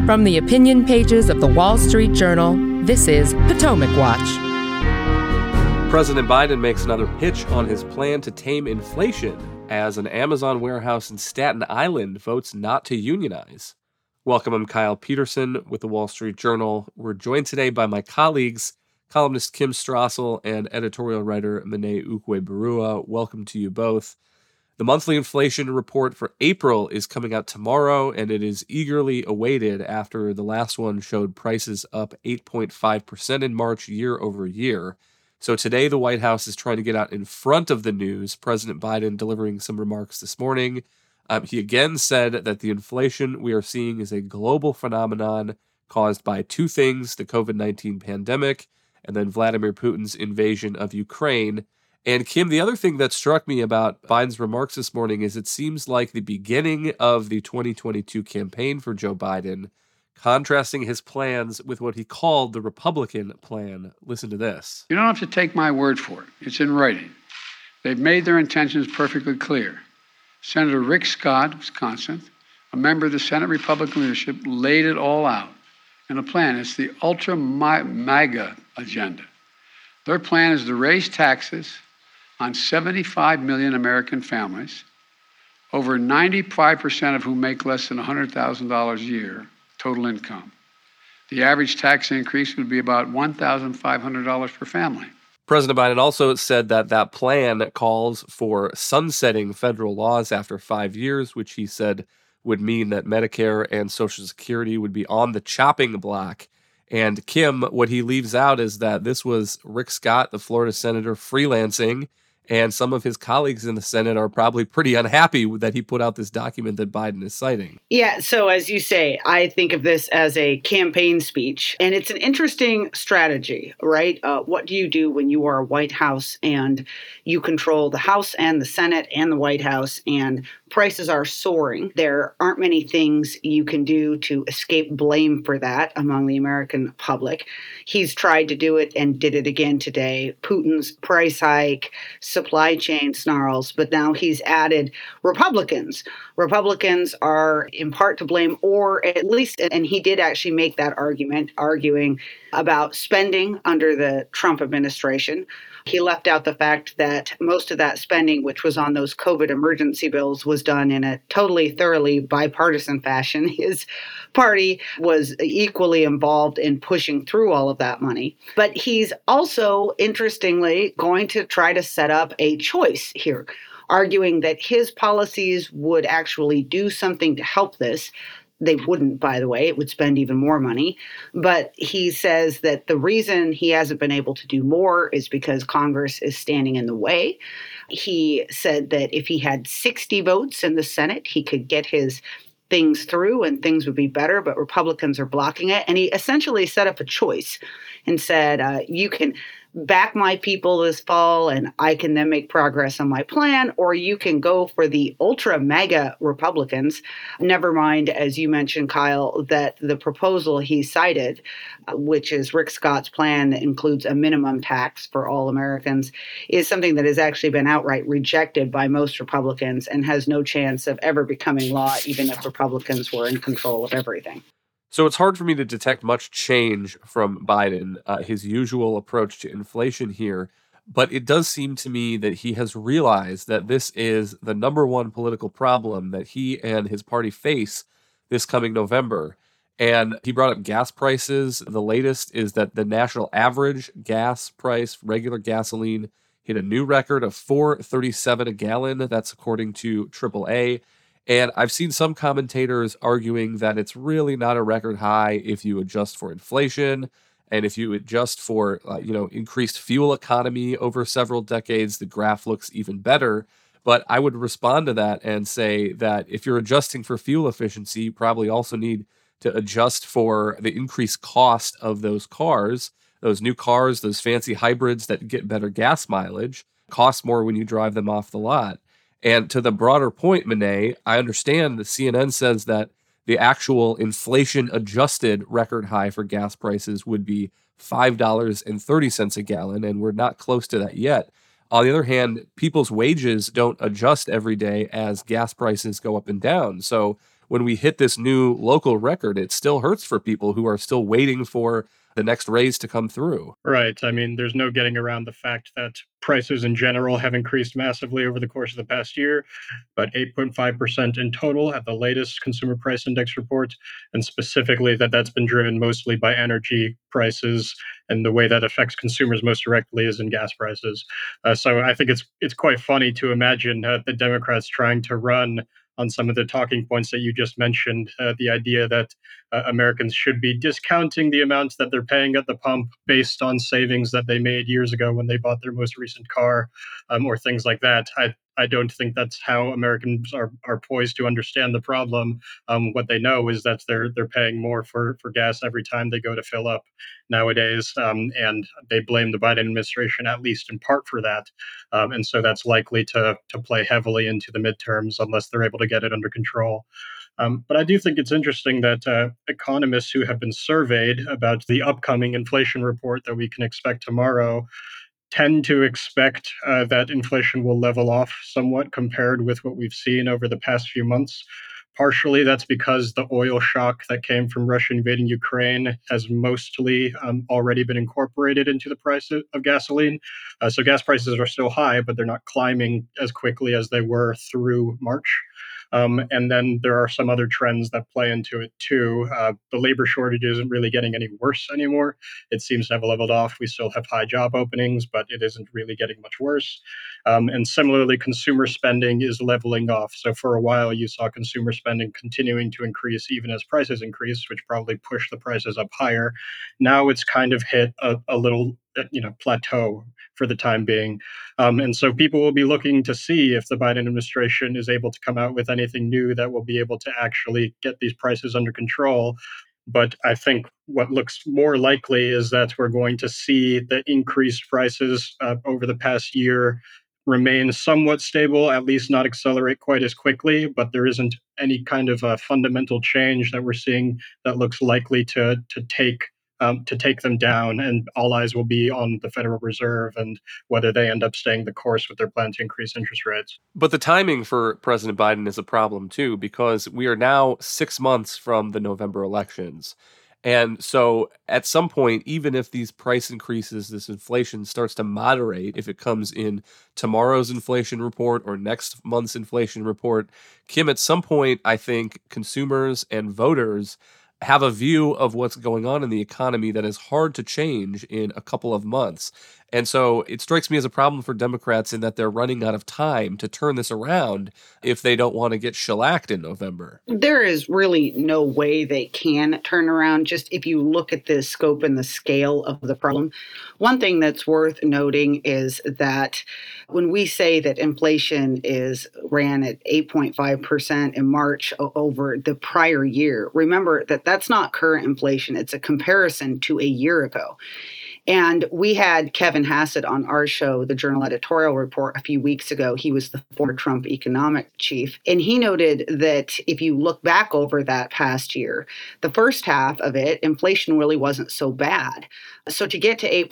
From the opinion pages of the Wall Street Journal, this is Potomac Watch. President Biden makes another pitch on his plan to tame inflation as an Amazon warehouse in Staten Island votes not to unionize. Welcome, I'm Kyle Peterson with the Wall Street Journal. We're joined today by my colleagues, columnist Kim Strassel and editorial writer Monet Ukwe-Barua. Welcome to you both. The monthly inflation report for April is coming out tomorrow, and it is eagerly awaited after the last one showed prices up 8.5% in March year over year. So today the White House is trying to get out in front of the news. President Biden delivering some remarks this morning. He again said that the inflation we are seeing is a global phenomenon caused by two things, the COVID-19 pandemic and then Vladimir Putin's invasion of Ukraine. And Kim, the other thing that struck me about Biden's remarks this morning is it seems like the beginning of the 2022 campaign for Joe Biden, contrasting his plans with what he called the Republican plan. Listen to this. You don't have to take my word for it. It's in writing. They've made their intentions perfectly clear. Senator Rick Scott, Wisconsin, a member of the Senate Republican leadership, laid it all out in a plan. It's the ultra-MAGA agenda. Their plan is to raise taxes on 75 million American families, over 95% of whom make less than $100,000 a year total income. The average tax increase would be about $1,500 per family. President Biden also said that that plan calls for sunsetting federal laws after 5 years, which he said would mean that Medicare and Social Security would be on the chopping block. And Kim, what he leaves out is that this was Rick Scott, the Florida senator, freelancing, and some of his colleagues in the Senate are probably pretty unhappy that he put out this document that Biden is citing. Yeah, so as you say, I think of this as a campaign speech, and it's an interesting strategy, right? What do you do when you are a White House and you control the House and the Senate and the White House, and prices are soaring? There aren't many things you can do to escape blame for that among the American public. He's tried to do it and did it again today. Putin's price hike, supply chain snarls, but now he's added Republicans. Republicans are in part to blame, or at least, and he did actually make that argument, arguing about spending under the Trump administration. He left out the fact that most of that spending, which was on those COVID emergency bills, was done in a totally, thoroughly bipartisan fashion. His party was equally involved in pushing through all of that money. But he's also, interestingly, going to try to set up a choice here, arguing that his policies would actually do something to help this. They wouldn't, by the way. It would spend even more money. But he says that the reason he hasn't been able to do more is because Congress is standing in the way. He said that if he had 60 votes in the Senate, he could get his things through and things would be better, but Republicans are blocking it. And he essentially set up a choice and said, you can back my people this fall and I can then make progress on my plan, or you can go for the ultra MAGA Republicans. Never mind, as you mentioned, Kyle, that the proposal he cited, which is Rick Scott's plan that includes a minimum tax for all Americans, is something that has actually been outright rejected by most Republicans and has no chance of ever becoming law, even if Republicans were in control of everything. So it's hard for me to detect much change from Biden, his usual approach to inflation here, but it does seem to me that he has realized that this is the number one political problem that he and his party face this coming November. And he brought up gas prices. The latest is that the national average gas price, regular gasoline, hit a new record of $4.37 a gallon. That's according to AAA. And I've seen some commentators arguing that it's really not a record high if you adjust for inflation and if you adjust for, increased fuel economy over several decades, the graph looks even better. But I would respond to that and say that if you're adjusting for fuel efficiency, you probably also need to adjust for the increased cost of those cars, those new cars, those fancy hybrids that get better gas mileage, cost more when you drive them off the lot. And to the broader point, Monet, I understand that CNN says that the actual inflation-adjusted record high for gas prices would be $5.30 a gallon, and we're not close to that yet. On the other hand, people's wages don't adjust every day as gas prices go up and down. So when we hit this new local record, it still hurts for people who are still waiting for the next raise to come through. Right. I mean, there's no getting around the fact that prices in general have increased massively over the course of the past year, but 8.5% in total at the latest Consumer Price Index report, and specifically that's been driven mostly by energy prices, and the way that affects consumers most directly is in gas prices. So I think it's quite funny to imagine the Democrats trying to run on some of the talking points that you just mentioned, the idea that Americans should be discounting the amounts that they're paying at the pump based on savings that they made years ago when they bought their most recent car, or things like that. I don't think that's how Americans are poised to understand the problem. What they know is that they're paying more for gas every time they go to fill up nowadays, and they blame the Biden administration at least in part for that. And so that's likely to play heavily into the midterms unless they're able to get it under control. But I do think it's interesting that economists who have been surveyed about the upcoming inflation report that we can expect tomorrow tend to expect that inflation will level off somewhat compared with what we've seen over the past few months. Partially, that's because the oil shock that came from Russia invading Ukraine has mostly already been incorporated into the price of gasoline. So gas prices are still high, but they're not climbing as quickly as they were through March. And then there are some other trends that play into it too. The labor shortage isn't really getting any worse anymore. It seems to have leveled off. We still have high job openings, but it isn't really getting much worse. And similarly, consumer spending is leveling off. So for a while, you saw consumer spending continuing to increase even as prices increased, which probably pushed the prices up higher. Now it's kind of hit a little plateau for the time being. And so people will be looking to see if the Biden administration is able to come out with anything new that will be able to actually get these prices under control. But I think what looks more likely is that we're going to see the increased prices over the past year remain somewhat stable, at least not accelerate quite as quickly, but there isn't any kind of a fundamental change that we're seeing that looks likely to take them down, and all eyes will be on the Federal Reserve and whether they end up staying the course with their plan to increase interest rates. But the timing for President Biden is a problem too, because we are now 6 months from the November elections. And so at some point, even if these price increases, this inflation starts to moderate, if it comes in tomorrow's inflation report or next month's inflation report, Kim, at some point, I think consumers and voters have a view of what's going on in the economy that is hard to change in a couple of months. And so it strikes me as a problem for Democrats in that they're running out of time to turn this around if they don't want to get shellacked in November. There is really no way they can turn around, just if you look at the scope and the scale of the problem. One thing that's worth noting is that when we say that inflation ran at 8.5% in March over the prior year, remember that that's not current inflation. It's a comparison to a year ago. And we had Kevin Hassett on our show, the Journal Editorial Report, a few weeks ago. He was the former Trump economic chief. And he noted that if you look back over that past year, the first half of it, inflation really wasn't so bad. So to get to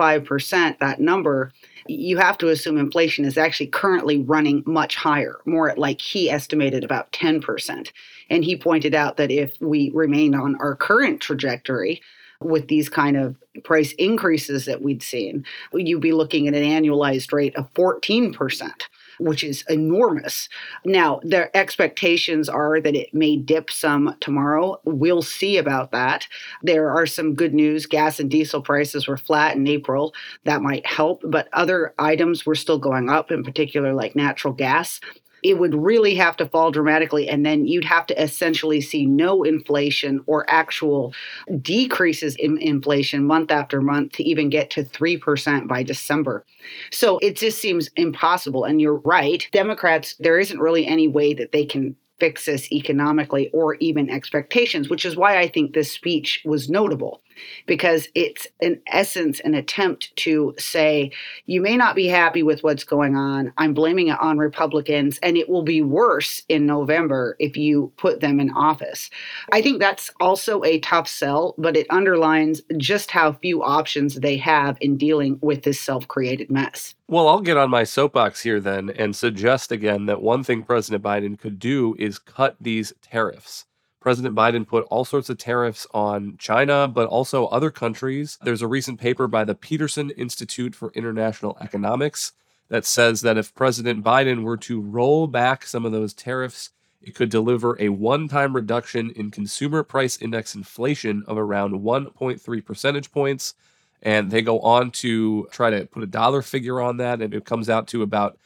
8.5%, that number, you have to assume inflation is actually currently running much higher, more at like he estimated about 10%. And he pointed out that if we remain on our current trajectory, with these kind of price increases that we'd seen, you'd be looking at an annualized rate of 14%, which is enormous. Now, their expectations are that it may dip some tomorrow. We'll see about that. There are some good news. Gas and diesel prices were flat in April. That might help, but other items were still going up, in particular like natural gas. It would really have to fall dramatically, and then you'd have to essentially see no inflation or actual decreases in inflation month after month to even get to 3% by December. So it just seems impossible. And you're right, Democrats, there isn't really any way that they can fix this economically or even expectations, which is why I think this speech was notable. because it's in essence an attempt to say, you may not be happy with what's going on. I'm blaming it on Republicans, and it will be worse in November if you put them in office. I think that's also a tough sell, but it underlines just how few options they have in dealing with this self-created mess. Well, I'll get on my soapbox here then and suggest again that one thing President Biden could do is cut these tariffs. President Biden put all sorts of tariffs on China, but also other countries. There's a recent paper by the Peterson Institute for International Economics that says that if President Biden were to roll back some of those tariffs, it could deliver a one-time reduction in consumer price index inflation of around 1.3 percentage points. And they go on to try to put a dollar figure on that, and it comes out to about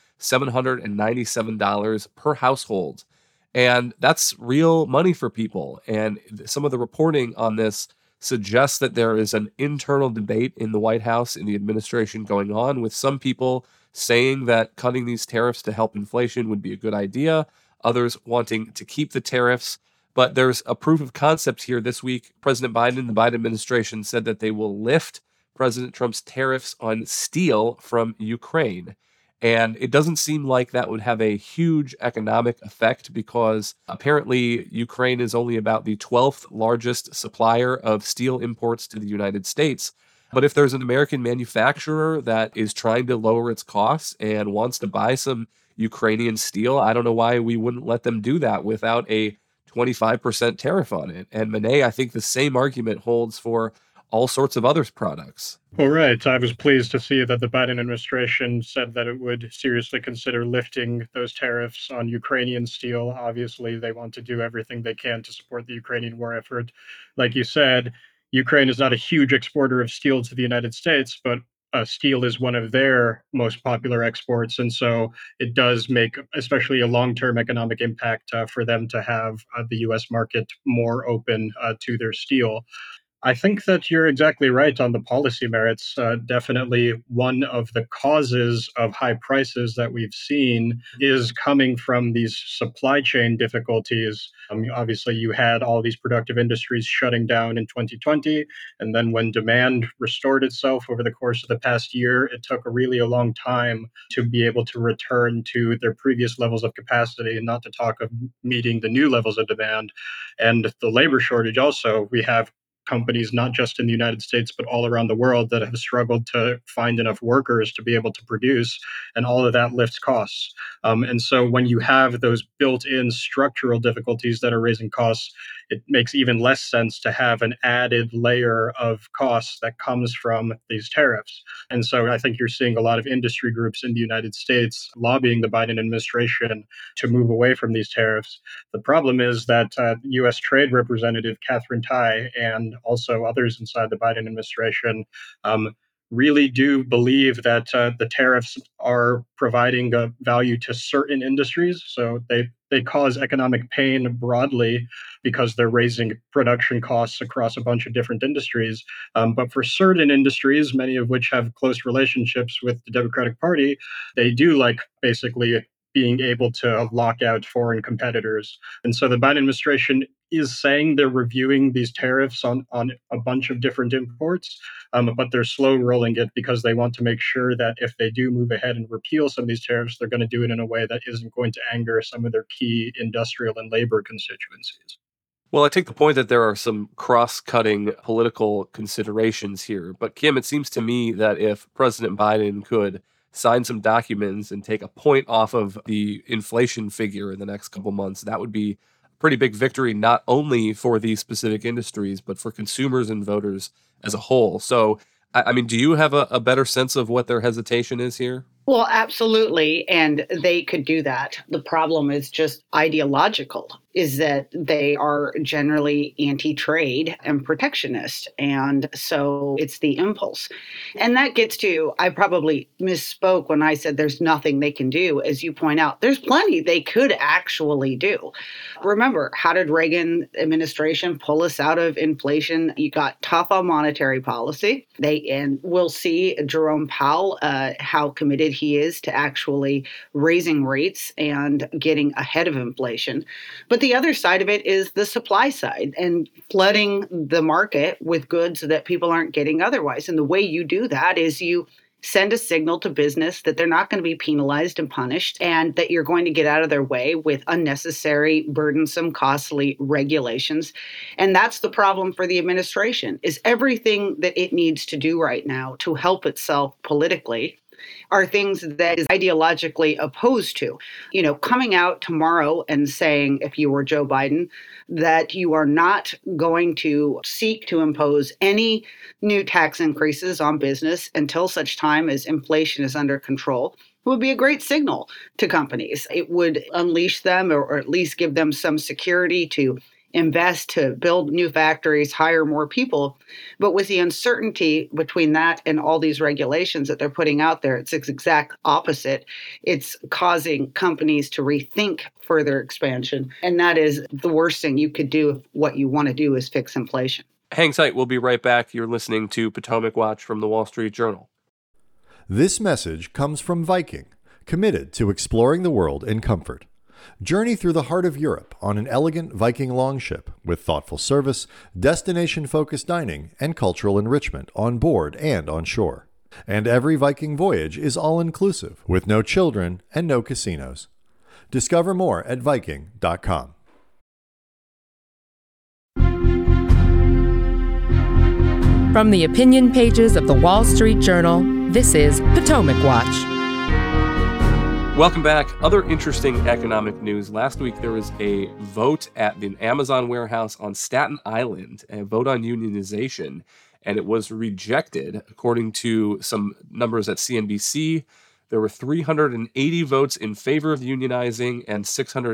$797 per household. And that's real money for people. And some of the reporting on this suggests that there is an internal debate in the White House, in the administration going on, with some people saying that cutting these tariffs to help inflation would be a good idea, others wanting to keep the tariffs. But there's a proof of concept here this week. President Biden and the Biden administration said that they will lift President Trump's tariffs on steel from Ukraine. And it doesn't seem like that would have a huge economic effect because apparently Ukraine is only about the 12th largest supplier of steel imports to the United States. But if there's an American manufacturer that is trying to lower its costs and wants to buy some Ukrainian steel, I don't know why we wouldn't let them do that without a 25% tariff on it. And Monet, I think the same argument holds for all sorts of other products. Well, right. I was pleased to see that the Biden administration said that it would seriously consider lifting those tariffs on Ukrainian steel. Obviously, they want to do everything they can to support the Ukrainian war effort. Like you said, Ukraine is not a huge exporter of steel to the United States, but steel is one of their most popular exports. And so it does make, especially a long-term economic impact for them to have the U.S. market more open to their steel. I think that you're exactly right on the policy merits. Definitely one of the causes of high prices that we've seen is coming from these supply chain difficulties. Obviously, you had all these productive industries shutting down in 2020. And then when demand restored itself over the course of the past year, it took a long time to be able to return to their previous levels of capacity, and not to talk of meeting the new levels of demand. And the labor shortage also, we have companies, not just in the United States, but all around the world, that have struggled to find enough workers to be able to produce, and all of that lifts costs. And so when you have those built-in structural difficulties that are raising costs, it makes even less sense to have an added layer of costs that comes from these tariffs. And so I think you're seeing a lot of industry groups in the United States lobbying the Biden administration to move away from these tariffs. The problem is that U.S. Trade Representative Catherine Tai and also others inside the Biden administration really do believe that the tariffs are providing value to certain industries. So they cause economic pain broadly because they're raising production costs across a bunch of different industries. But for certain industries, many of which have close relationships with the Democratic Party, they do like basically being able to lock out foreign competitors. And so the Biden administration is saying they're reviewing these tariffs on a bunch of different imports, but they're slow rolling it because they want to make sure that if they do move ahead and repeal some of these tariffs, they're going to do it in a way that isn't going to anger some of their key industrial and labor constituencies. Well, I take the point that there are some cross-cutting political considerations here. But Kim, it seems to me that if President Biden could sign some documents and take a point off of the inflation figure in the next couple months, that would be a pretty big victory, not only for these specific industries, but for consumers and voters as a whole. So, I mean, do you have a better sense of what their hesitation is here? Well, absolutely. And they could do that. The problem is just ideological, is that they are generally anti-trade and protectionist. And so it's the impulse. And that gets to, I probably misspoke when I said there's nothing they can do. As you point out, there's plenty they could actually do. Remember, how did Reagan administration pull us out of inflation? You got tough on monetary policy. And we'll see Jerome Powell, how committed he is to actually raising rates and getting ahead of inflation. But But the other side of it is the supply side and flooding the market with goods that people aren't getting otherwise. And the way you do that is you send a signal to business that they're not going to be penalized and punished, and that you're going to get out of their way with unnecessary, burdensome, costly regulations. And that's the problem for the administration, is everything that it needs to do right now to help itself politically are things that is ideologically opposed to. Coming out tomorrow and saying, if you were Joe Biden, that you are not going to seek to impose any new tax increases on business until such time as inflation is under control, would be a great signal to companies. It would unleash them, or at least give them some security to invest, to build new factories, hire more people. But with the uncertainty between that and all these regulations that they're putting out there, it's the exact opposite. It's causing companies to rethink further expansion. And that is the worst thing you could do if what you want to do is fix inflation. Hang tight. We'll be right back. You're listening to Potomac Watch from the Wall Street Journal. This message comes from Viking, committed to exploring the world in comfort. Journey through the heart of Europe on an elegant Viking longship with thoughtful service, destination-focused dining, and cultural enrichment on board and on shore. And every Viking voyage is all-inclusive, with no children and no casinos. Discover more at Viking.com. From the opinion pages of the Wall Street Journal, this is Potomac Watch. Welcome back. Other interesting economic news. Last week, there was a vote at the Amazon warehouse on Staten Island, a vote on unionization, and it was rejected. According to some numbers at CNBC, there were 380 votes in favor of unionizing and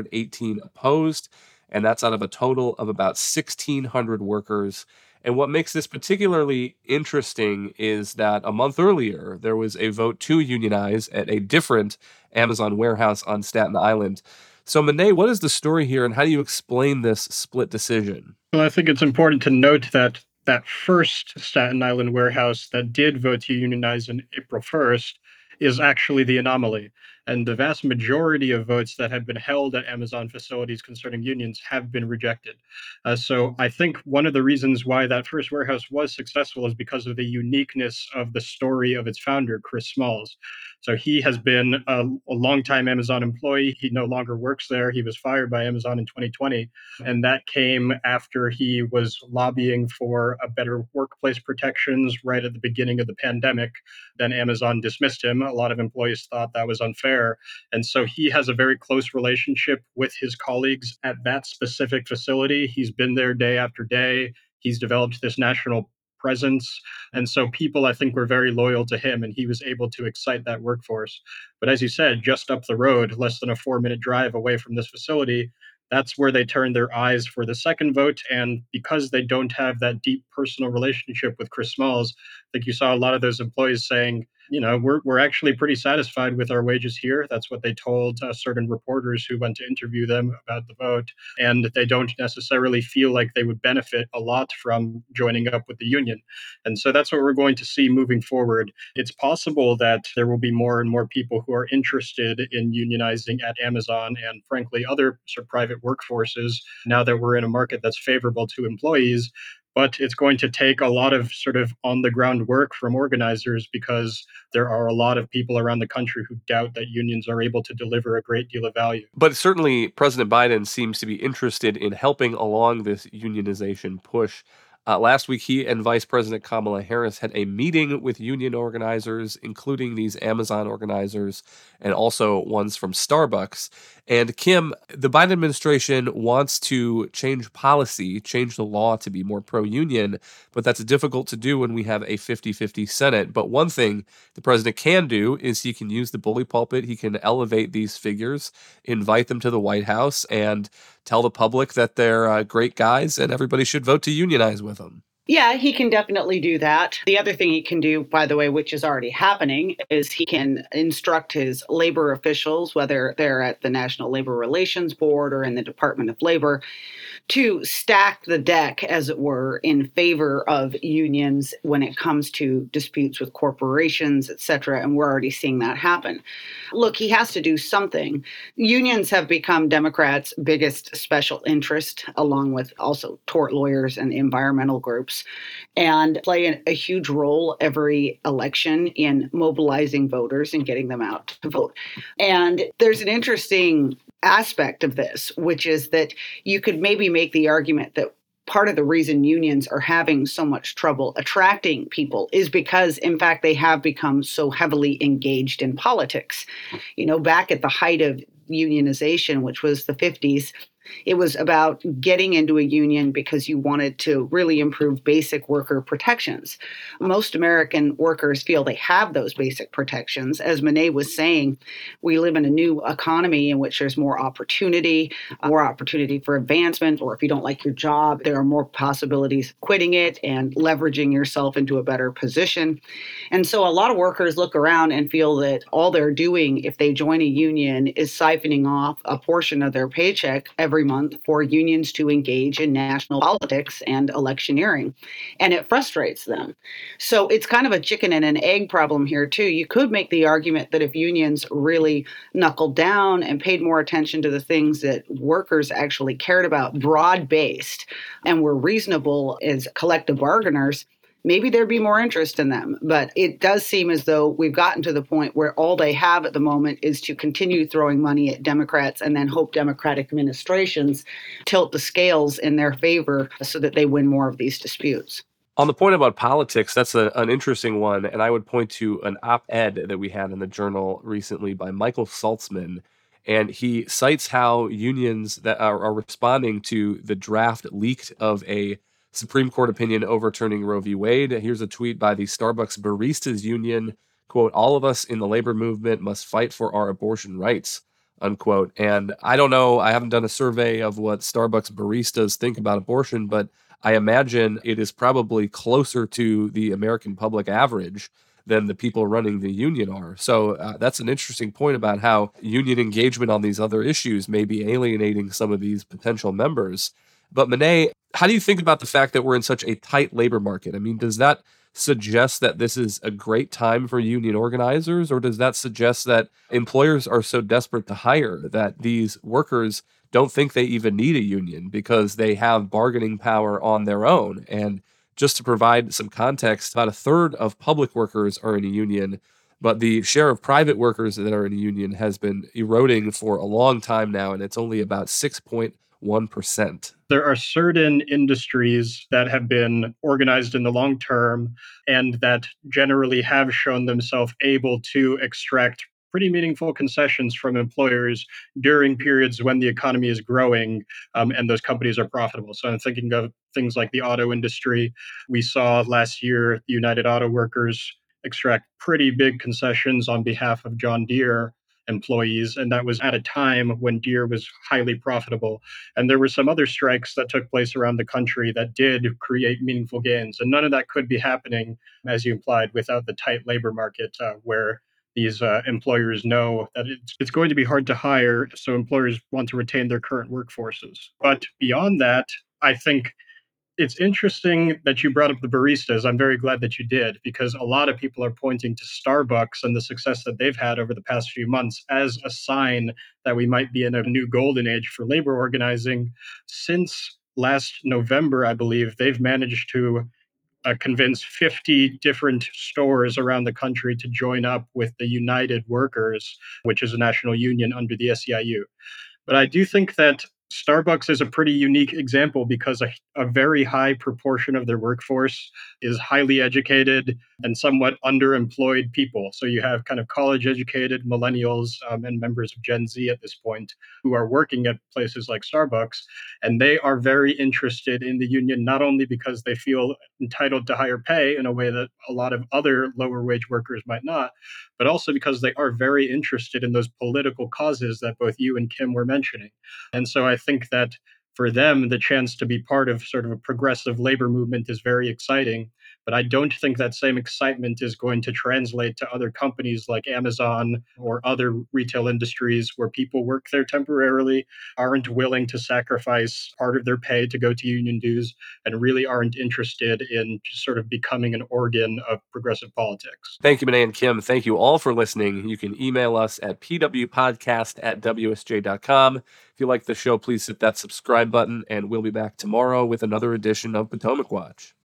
618 opposed, and that's out of a total of about 1,600 workers. And what makes this particularly interesting is that a month earlier, there was a vote to unionize at a different Amazon warehouse on Staten Island. So, Monet, what is the story here, and how do you explain this split decision? Well, I think it's important to note that that first Staten Island warehouse that did vote to unionize on April 1st is actually the anomaly. And the vast majority of votes that have been held at Amazon facilities concerning unions have been rejected. So I think one of the reasons why that first warehouse was successful is because of the uniqueness of the story of its founder, Chris Smalls. So he has been a longtime Amazon employee. He no longer works there. He was fired by Amazon in 2020. And that came after he was lobbying for a better workplace protections right at the beginning of the pandemic. Then Amazon dismissed him. A lot of employees thought that was unfair. And so he has a very close relationship with his colleagues at that specific facility. He's been there day after day. He's developed this national presence. And so people, I think, were very loyal to him, and he was able to excite that workforce. But as you said, just up the road, less than a 4-minute drive away from this facility, that's where they turned their eyes for the second vote. And because they don't have that deep personal relationship with Chris Smalls, I think you saw a lot of those employees saying, we're actually pretty satisfied with our wages here. That's what they told certain reporters who went to interview them about the vote. And they don't necessarily feel like they would benefit a lot from joining up with the union. And so that's what we're going to see moving forward. It's possible that there will be more and more people who are interested in unionizing at Amazon and, frankly, other sort of private workforces now that we're in a market that's favorable to employees. But it's going to take a lot of sort of on-the-ground work from organizers because there are a lot of people around the country who doubt that unions are able to deliver a great deal of value. But certainly President Biden seems to be interested in helping along this unionization push. Last week, he and Vice President Kamala Harris had a meeting with union organizers, including these Amazon organizers and also ones from Starbucks. And Kim, the Biden administration wants to change policy, change the law to be more pro-union, but that's difficult to do when we have a 50-50 Senate. But one thing the president can do is he can use the bully pulpit. He can elevate these figures, invite them to the White House, and tell the public that they're great guys and everybody should vote to unionize with them. Yeah, he can definitely do that. The other thing he can do, by the way, which is already happening, is he can instruct his labor officials, whether they're at the National Labor Relations Board or in the Department of Labor, to stack the deck, as it were, in favor of unions when it comes to disputes with corporations, et cetera. And we're already seeing that happen. Look, he has to do something. Unions have become Democrats' biggest special interest, along with also tort lawyers and environmental groups, and play a huge role every election in mobilizing voters and getting them out to vote. And there's an interesting aspect of this, which is that you could maybe make the argument that part of the reason unions are having so much trouble attracting people is because, in fact, they have become so heavily engaged in politics. Back at the height of unionization, which was the 50s, it was about getting into a union because you wanted to really improve basic worker protections. Most American workers feel they have those basic protections. As Monet was saying, we live in a new economy in which there's more opportunity for advancement, or if you don't like your job, there are more possibilities of quitting it and leveraging yourself into a better position. And so a lot of workers look around and feel that all they're doing if they join a union is siphoning off a portion of their paycheck every month for unions to engage in national politics and electioneering. And it frustrates them. So it's kind of a chicken and an egg problem here, too. You could make the argument that if unions really knuckled down and paid more attention to the things that workers actually cared about, broad-based, and were reasonable as collective bargainers, maybe there'd be more interest in them. But it does seem as though we've gotten to the point where all they have at the moment is to continue throwing money at Democrats and then hope Democratic administrations tilt the scales in their favor so that they win more of these disputes. On the point about politics, that's an interesting one. And I would point to an op-ed that we had in the Journal recently by Michael Saltzman. And he cites how unions that are responding to the draft leaked of a Supreme Court opinion overturning Roe v. Wade. Here's a tweet by the Starbucks Baristas Union, quote, "All of us in the labor movement must fight for our abortion rights," unquote. And I don't know, I haven't done a survey of what Starbucks baristas think about abortion, but I imagine it is probably closer to the American public average than the people running the union are. So that's an interesting point about how union engagement on these other issues may be alienating some of these potential members. But Monet, how do you think about the fact that we're in such a tight labor market? I mean, does that suggest that this is a great time for union organizers, or does that suggest that employers are so desperate to hire that these workers don't think they even need a union because they have bargaining power on their own? And just to provide some context, about a third of public workers are in a union, but the share of private workers that are in a union has been eroding for a long time now, and it's only about 6.1%. There are certain industries that have been organized in the long term and that generally have shown themselves able to extract pretty meaningful concessions from employers during periods when the economy is growing and those companies are profitable. So I'm thinking of things like the auto industry. We saw last year the United Auto Workers extract pretty big concessions on behalf of John Deere employees, and that was at a time when Deere was highly profitable. And there were some other strikes that took place around the country that did create meaningful gains. And none of that could be happening, as you implied, without the tight labor market where these employers know that it's going to be hard to hire, so employers want to retain their current workforces. But beyond that, I think it's interesting that you brought up the baristas. I'm very glad that you did, because a lot of people are pointing to Starbucks and the success that they've had over the past few months as a sign that we might be in a new golden age for labor organizing. Since last November, I believe, they've managed to convince 50 different stores around the country to join up with the United Workers, which is a national union under the SEIU. But I do think that Starbucks is a pretty unique example because a very high proportion of their workforce is highly educated and somewhat underemployed people. So you have kind of college-educated millennials and members of Gen Z at this point who are working at places like Starbucks, and they are very interested in the union, not only because they feel entitled to higher pay in a way that a lot of other lower-wage workers might not, but also because they are very interested in those political causes that both you and Kim were mentioning. And so I think that for them, the chance to be part of sort of a progressive labor movement is very exciting. But I don't think that same excitement is going to translate to other companies like Amazon or other retail industries where people work there temporarily, aren't willing to sacrifice part of their pay to go to union dues, and really aren't interested in just sort of becoming an organ of progressive politics. Thank you, Benet and Kim. Thank you all for listening. You can email us at pwpodcast@wsj.com. If you like the show, please hit that subscribe button, and we'll be back tomorrow with another edition of Potomac Watch.